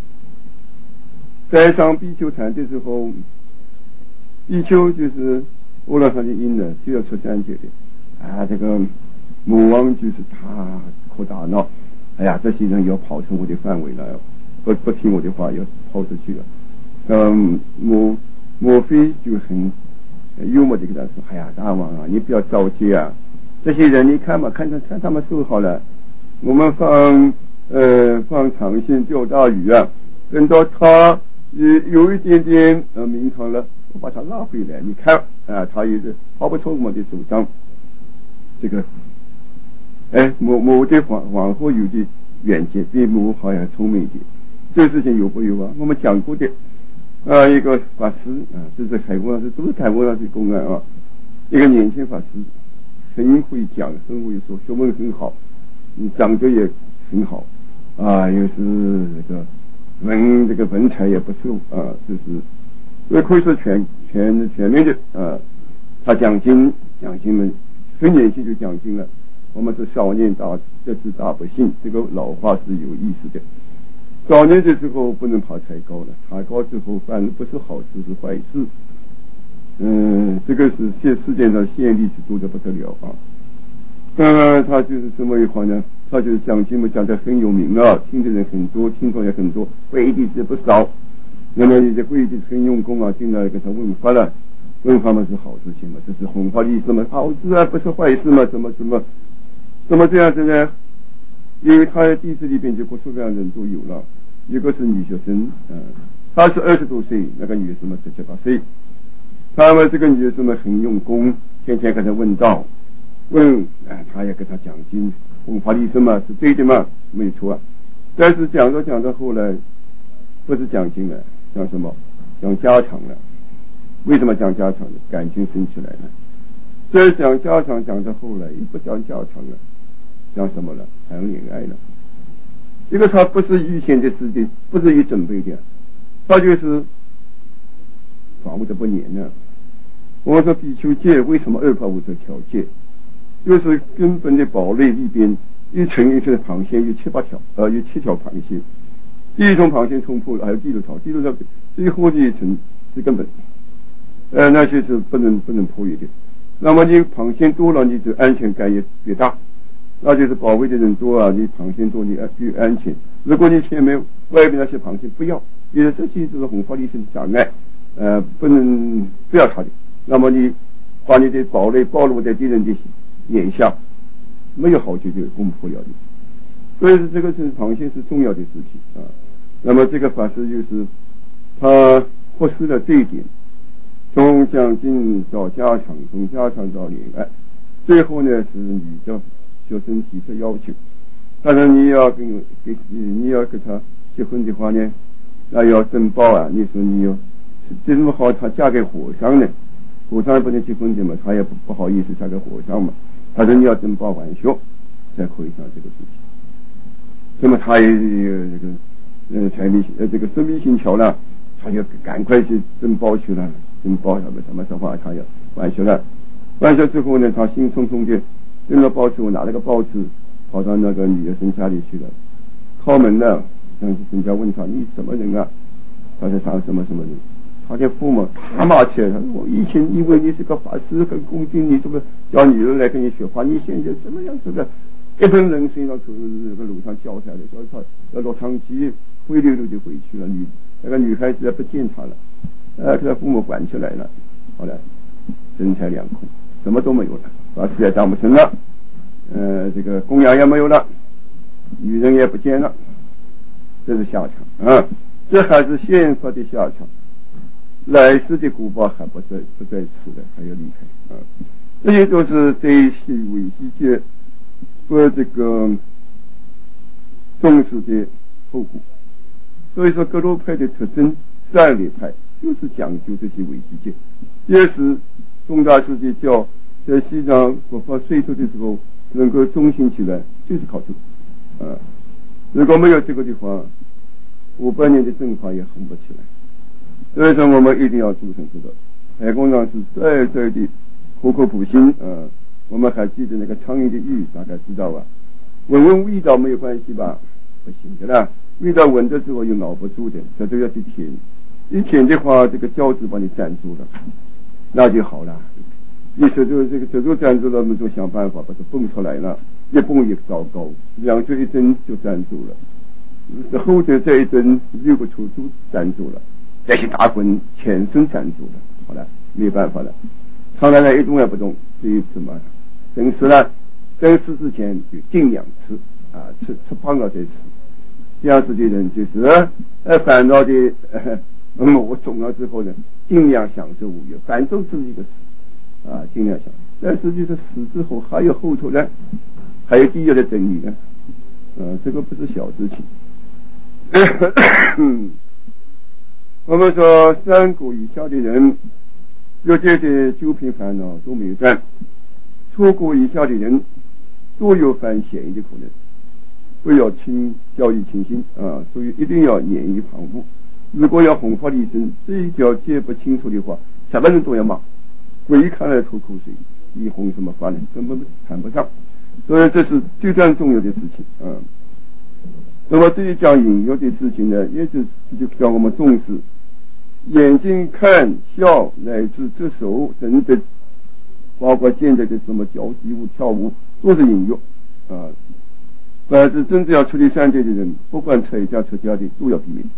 在上比丘禅的时候，比丘就是阿罗汉的因呢，就要出三界的啊。这个魔王就是他扩大闹，哎呀，这些人要跑出我的范围了，不不听我的话，要跑出去了。嗯，莫莫非就很幽默的跟他说：“哎呀，大王啊，你不要着急啊，这些人你看嘛，看他看他们收好了，我们放呃放长线钓大鱼啊，等到他呃有一点点呃名堂了，我把他拉回来，你看啊，他也是跑不出我们的手上。这个，哎，某某的往往后有的远见，比某好像聪明一点。这个事情有不有啊？我们讲过的。”啊，一个法师啊，这是海公老师，都是海公老师的公案啊。一个年轻法师，很会讲，很会说，学问很好，嗯，长得也很好啊，又是这个文这个文采也不错啊，就是所以可以说全全全面的啊。他讲经讲经们很年轻就讲经了。我们是少年大这是大不幸，这个老话是有意思的。早年的时候不能爬太高了，爬高之后反而不是好事，是坏事。嗯，这个是现世界上先例子多的不得了啊。嗯，他就是什么一话呢？他就是讲经嘛，讲得很有名啊，听的人很多，听众也很多，跪地是不少。那么你在跪地很用功啊，进来给他问法了，问法嘛是好事情嘛，这是弘法的意思嘛，好事啊，不是坏事嘛？怎么怎么怎么这样子呢？因为他的弟子里边就各式各样的人都有了。一个是女学生，嗯，她是二十多岁，那个女生嘛十七八岁。他们这个女生嘛很用功，天天跟他问道，问，哎，他也跟他讲经，弘法利生嘛是对的嘛，没错啊。但是讲着讲着后来，不是讲经了，讲什么？讲家常了。为什么讲家常呢？感情生起来了。这讲家常讲到后来，又不讲家常了，讲什么了？谈恋爱了。这个他不是预先的事情，不是预准备的，他就是防的不严呢。我们说比丘戒为什么二八五这条戒？就是根本的堡垒里边一层一层的螃蟹有七八条，呃，有七条螃蟹。第一种螃蟹冲破了，还有第六条，第六条最后的一层是根本，呃，那些是不能不能破越的。那么你螃蟹多了，你就安全感也越大。那就是保卫的人多啊，你螃蟹多你越安全。如果你前面外边那些螃蟹不要，因为这些就是弘法利生的障碍，呃，不能不要它的，那么你把你的堡垒暴露在敌人的眼下，没有好结就攻破了的。所以这个是螃蟹是重要的事情啊。那么这个法师就是他忽视了这一点，从讲经到家常，从家常到恋爱，最后呢是女的学生提出要求，他说你要跟给你要跟他结婚的话呢，那要登报啊。你说你要这么好，他嫁给和尚呢，和尚不能结婚的嘛，他也不不好意思嫁给和尚嘛。他说你要登报完学才可以上这个事情。那么他也这个呃财力呃这个生命性巧了，他就赶快去登报去了，登报什么什么什么，他要完学了。完学之后呢，他兴冲冲的登了报纸，我拿了个报纸跑到那个女学生家里去了，敲门了，人家问他你什么人啊？他说他什么什么人？他的父母他骂起来，他说我以前以为你是个法师很恭敬，你怎么叫女儿来跟你学法？你现在怎么样子的？一盆冷水到这个路上浇下来，叫他要落汤鸡，灰溜溜就回去了。女那个女孩子也不见他了，呃，给他父母管起来了。后来人财两空，什么都没有了，法师也当不成了，呃，这个供养也没有了，女人也不见了，这是下场啊！这还是现实的下场，来世的果报还不在不在此的，还要离开啊！这些都是对细微细节和这个重视的后果。 所以说格鲁派的特征，三类派就是讲究这些伪细节，也是中大世纪教在西藏国法衰退的时候能够中兴起来，就是靠这个啊。如果没有这个的话，五百年的政法也红不起来。所以说我们一定要注重这个。海公上是再再的苦口婆心啊。我们还记得那个苍蝇的玉，大概知道吧？闻闻味道没有关系吧？不行的啦，味道闻的时候又咬不住的，舌头要去舔，一舔的话，这个胶质把你粘住了，那就好了。你舌头这个舌头粘住了，我们就想办法把它蹦出来了，一蹦也糟糕，两脚一蹬就粘住了。是后头这一顿六个出都站住了，这些大棍全身站住了，好了，没办法了。唐奶奶一动也不动，这一次嘛，等死了，等死之前就尽量吃啊，吃吃胖了再吃。这样子的人就是呃烦恼的，那么我肿了之后呢，尽量享受五月，反正是一个死啊，尽量享。但实际上死之后还有后头呢，还有地狱的等你呢，呃，这个不是小事情。我们说三谷以下的人，有这些九品烦恼都没有断，初谷以下的人都有犯嫌疑的可能，不要轻掉以轻心啊！所以一定要严于防护。如果要弘法利生，这一条解不清楚的话，什么人都要骂，鬼看来吐口水，你弘什么法呢？根本谈不上。所以这是最最重要的事情啊。那么对于讲引诱的事情呢，也就就叫我们重视眼睛看笑乃至这手等等，包括现在的什么交际舞跳舞都是引诱啊。凡是真正要处理三界的人，不管出家出家的都要避免。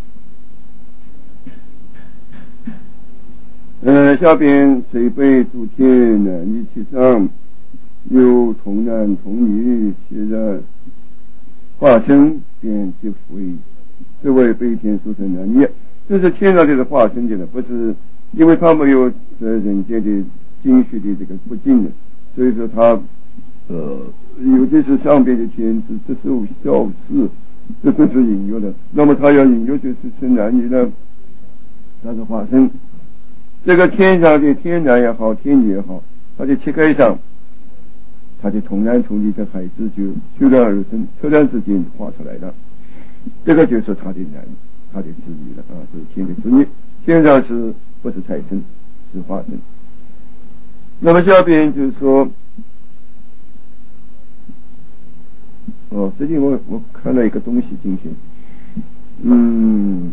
呃，下边水杯诸天男女其上，有童男童女，现在化身便即复为这位悲天殊胜男女，这是天上就是化身的了，不是因为他没有在人间的精血的这个不尽的，所以说他呃有的是上边的天子，这是消逝，这都是引诱的。那么他要引诱就是生男女呢，他是化身。这个天上的天男也好，天女也好，他的膝盖上，他的童男童女的孩子就突然而生，突然之间画出来了，这个就是他的男，他的子女了啊，这是天的子女。天上是不是太生，是化身。那么下边就是说，哦，最近我我看了一个东西，今天，嗯。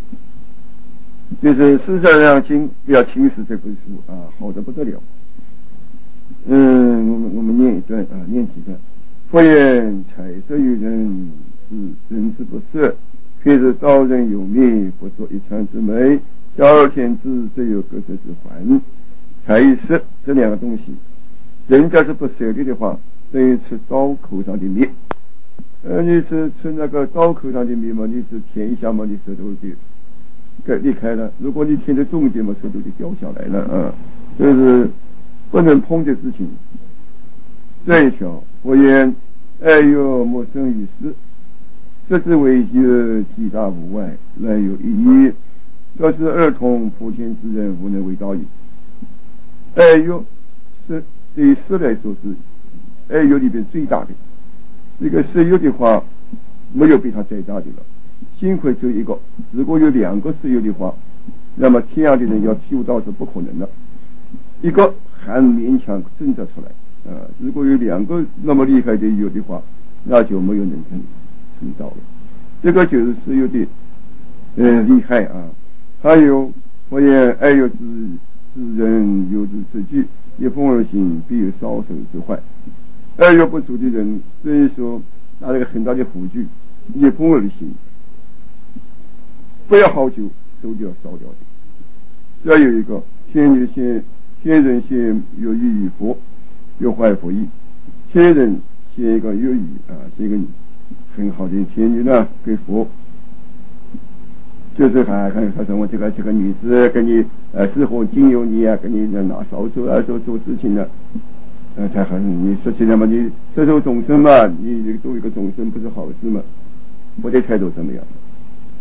就是《世上让亲不要轻视》这本书啊，好的不得了。嗯，我们我们念一段啊，念几段。佛言：彩色于人，是人之不色；却是道人有命，不作一禅之美。小而天之，则有各色之环。彩色这两个东西，人家是不舍的的话，等于吃刀口上的蜜。呃，你是吃那个刀口上的蜜嘛？你是舔一下嘛？你舌头就该离开了。如果你舔得重一点嘛，舌头就掉下来了啊，这是不能碰的事情。这一条，我言爱有莫生于世，这之为有极大无外，乃有一义。这是儿童普天之人无能为道矣。爱有是对于世来说是爱有里边最大的。这个石油的话，没有比它再大的了。幸亏只有一个，如果有两个石油的话，那么天下的人要修道是不可能的。一个还勉强挣扎出来啊、呃，如果有两个那么厉害的油的话，那就没有人成成道了。这个就是石油的呃厉害啊。还有我也爱有之之人有之之具，一风而行，必有烧手之坏。爱有不足的人，所以说拿了个很大的火炬，一风而行，不要好久，手就要烧掉的。再有一个天女先天人先有欲于佛，有坏佛意。天人先一个有欲啊，是一个很好的天女呢，给佛。就是还还他说我这个这个女士跟你呃侍候经由你啊，跟你拿烧做啊做做事情呢，呃才好。你说起来嘛，你摄受众生嘛，你作为一个众生不是好事嘛？我的态度怎么样？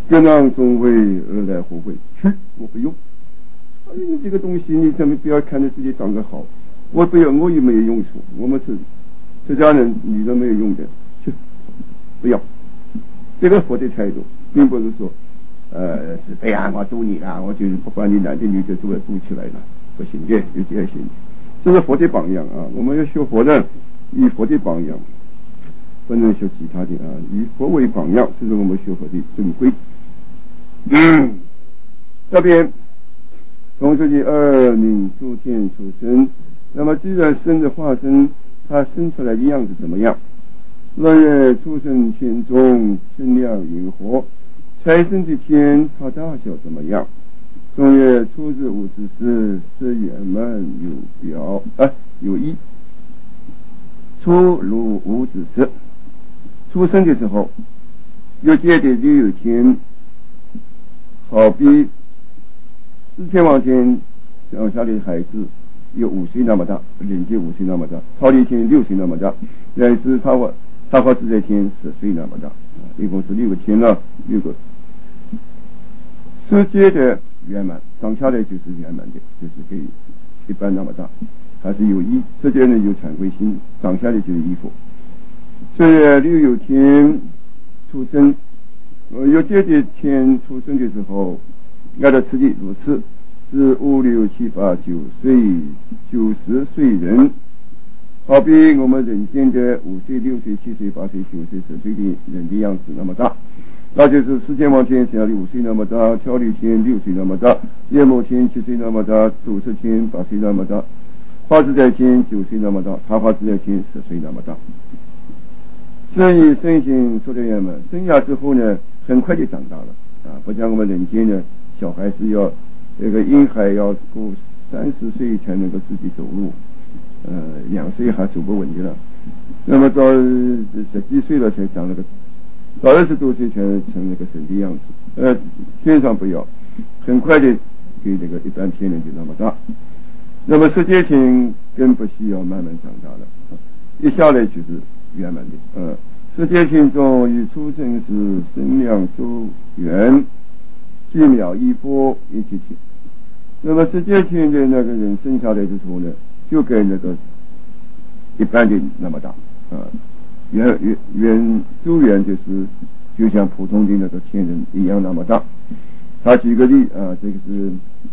各囊总为而来后悔，去我不用。哎，你这个东西你怎么不要看着自己长得好？我不要，我也没有用处。我们出出家人女人没有用的，去不要。这个佛的态度，并不是说，呃，是哎呀，我度你了，我就是不管你男的女的都要度起来了，不行的，有这些。这是佛的榜样啊！我们要学佛的，以佛的榜样，不能学其他的啊！以佛为榜样，这是我们学佛的正规。嗯，这边从这里二名诸天出生，那么既然生的化身，它生出来的样子怎么样？若曰出生天中，身量银河，财生的天，它大小怎么样？中曰出自五之时，是圆满有表啊有义。出如五之时，出生的时候，有界的六有天，好比四天王天上下的孩子有五岁那么大，人界五岁那么大，超力天六岁那么大，乃至他法他法自在天十岁那么大，一共是六个天了，六个。世界的圆满长下来就是圆满的，就是给一般那么大，还是有义。世界人有惭愧心，长下来就是义佛。所以六有天出生，呃，有界的天出生的时候，按照次第如此，是五六七八九岁九十岁人，好比我们人间的五岁六岁七岁八岁九岁十岁的人的样子那么大。那就是四天王天小的五岁那么大，调理天六岁那么大，夜幕天七岁那么大，主持天八岁那么大，化自在天九岁那么大，他化自在天十岁那么大。生以身心出的圆满，生下之后呢，很快就长大了啊！不像我们人间的小孩子要这个婴孩要过三十岁才能够自己走路，呃，两岁还走不稳的了，那么到十几岁了才长那个。到二十多岁才成那个神的样子，呃，天上不要，很快的给这个一般天人就那么大。那么世界天更不需要慢慢长大了，一下来就是圆满的。呃，世界天中与出生时身量周圆，几秒一波一起天。那么世界天的那个人生下来的时候呢，就跟那个一般的那么大啊。圆圆圆周圆就是就像普通的那个天人一样那么大。他举个例啊，这个是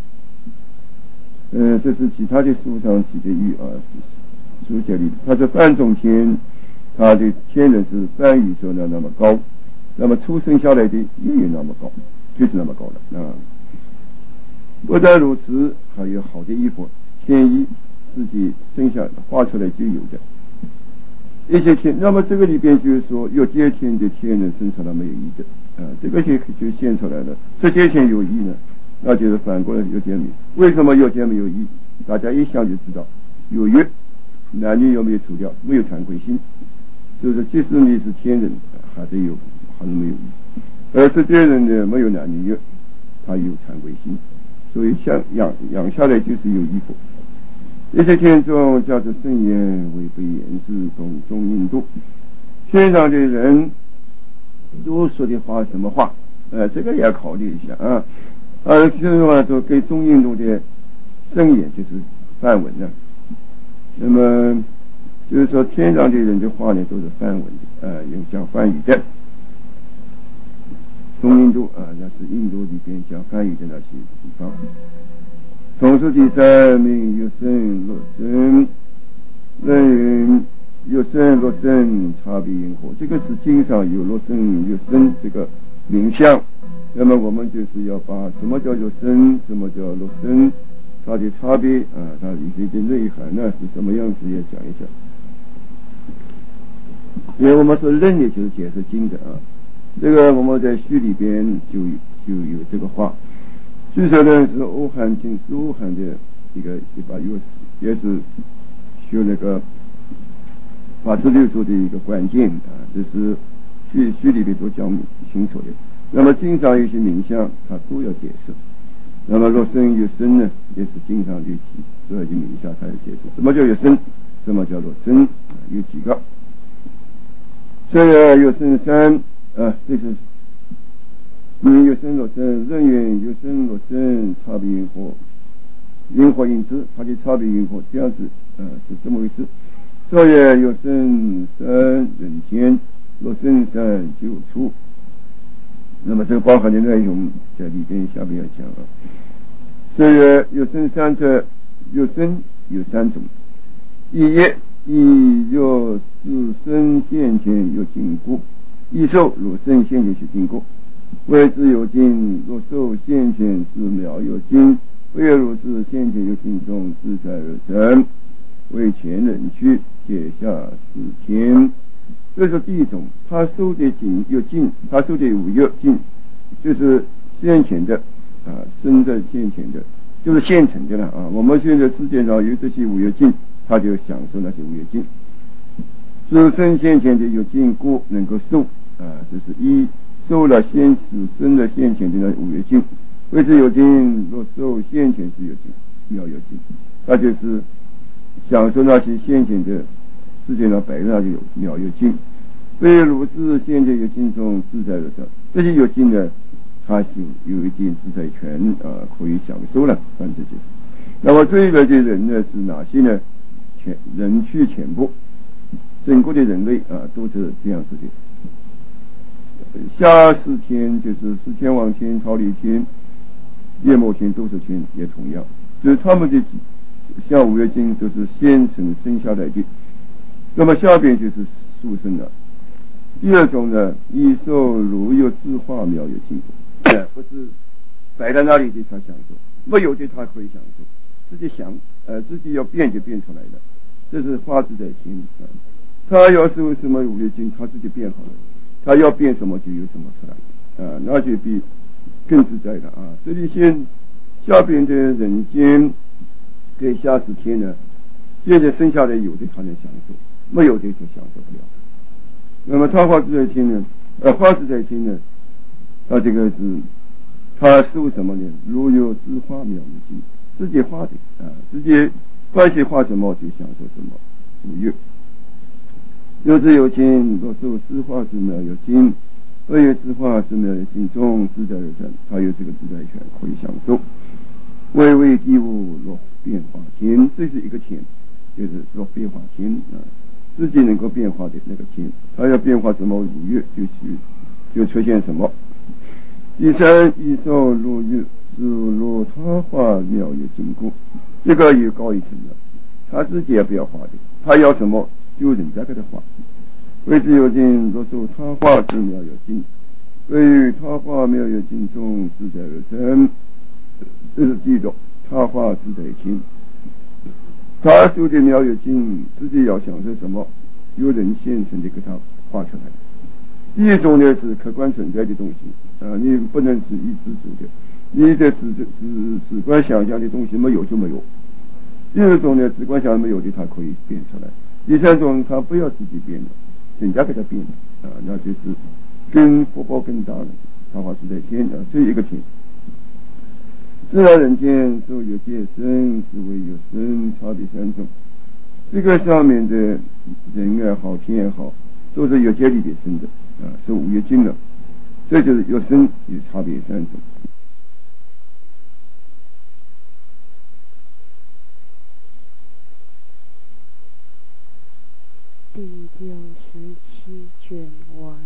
呃这是其他的书上举的例啊，书写里他是梵众天，他的天人是梵宇宙的那么高，那么出生下来的也有那么高，就是那么高了啊。不但如此，还有好的衣服天衣自己生下画出来就有的一些天。那么这个里边就是说有界天的天人生出来没有义的啊，这个就就现出来了。这界天有义呢，那就是反过来有界没有。为什么有界没有义？大家一想就知道，有约男女有没有除掉，没有惭愧心，就是即使你是天人，还得有还是没有义。而这界人呢，没有男女约，他有惭愧心，所以想养养下来就是有义佛。一些天中叫做圣言为不言是懂中印度，天上的人都说的话什么话？呃，这个也要考虑一下啊。呃，就是话说给中印度的圣言就是梵文呢。那么就是说天上的人的话呢都是梵文的，呃，用讲梵语的。中印度啊，那是印度里边讲梵语的那些地方。从此第三名有生若生，人云有生若生差别因果，这个是经上有若生有生这个名相。那么我们就是要把什么叫做生，什么叫若生，它的差别啊，它里面的内涵呢是什么样子也讲一讲。因为我们说人也就是解释经的啊，这个我们在序里边就就有这个话。据说呢是欧汉经是欧汉的一个一把钥匙，也是学那个法治六祖的一个关键啊，这是序序里边都讲清楚的。那么经常有些名相他都要解释，那么若生有生呢，也是经常的提所有的名相他要解释什么叫有生，什么叫若生啊，有几个。这个有生三啊，这是因有生若生，人缘有生若生，差别因果，因果因知，它就差别因果，这样子，呃，是这么回事。所以有生生人天，若生生就出。那么这个包含的内容在里边下面要讲啊。所以有生三者，有生有三种，一业一有是生现前有经过，一受若生现前是经过。谓之有经，若受现前是妙有经，非如是现前有经中自在而成，为前人去解下四天。这是第一种，他受的经有经，他受的无有经，就是现前的啊，生在现前的，就是现成的了啊。我们现在世界上有这些无有经，他就享受那些无有经。所生现前的有经故能够受啊，这是一。受了现此生的现前的无有经，谓之有经，若受现前是有经，妙有经，那就是享受那些现前的世界上摆那就有妙有经。非如是现前有经中自在的上，这些有经呢，它是有一定自在权啊，可以享受了。反正就是。那么这一类的人呢，是哪些呢？全人去全部，整个的人类啊，都是这样子的。下四天就是四天王天、忉利天、夜摩天、斗舍天也同样，就是他们的像五月经都是先成生下来的。那么下边就是速生了。第二种呢，一受如有自化妙有经过，不是摆在那里的他享受，没有的他可以享受，自己想呃自己要变就变出来了，这是化自在心。他要是为什么五月经，他自己变好了。他要变什么就有什么出来啊，那就比更自在的啊。这里先下边的人间跟下十天呢，现在生下来有的他能享受，没有的就享受不了。那么他化自在天呢，呃，化自在天呢，他这个是他受什么呢？如有自化妙有经，自己化的啊，自己关系化什么就享受什么，无有。有自有经，若受自化之妙有经，二有自化之妙有经中自在而成，他有这个自在权可以享受。微微第五若变化天，这是一个天，就是若变化天啊，自己能够变化的那个天，他要变化什么五欲，就去就出现什么。第三，一受如欲，是如他化妙有经过，这个也高一层的，他自己也不要化的，他要什么就人家给他画。谓之有经，若受他化之妙有经，位于他化妙有经中自在而成。这是第一种，他化自在心。他受的妙有经，自己要享受什么，有人现成的给他画出来。第一种呢是客观存在的东西啊，你不能是一自主的，你的主主主观想象的东西没有就没有。第二种呢，主观想象没有的，它可以变出来。第三种，他不要自己变的，人家给他变的啊，那就是跟福报更大了。他化自在天啊，这一个天。自然人间所有界生，是为有生差别三种。这个上面的人也好，天也好，都是有界里边生的啊，是五蕴境的，这就是有生有差别三种。 第六十七卷完。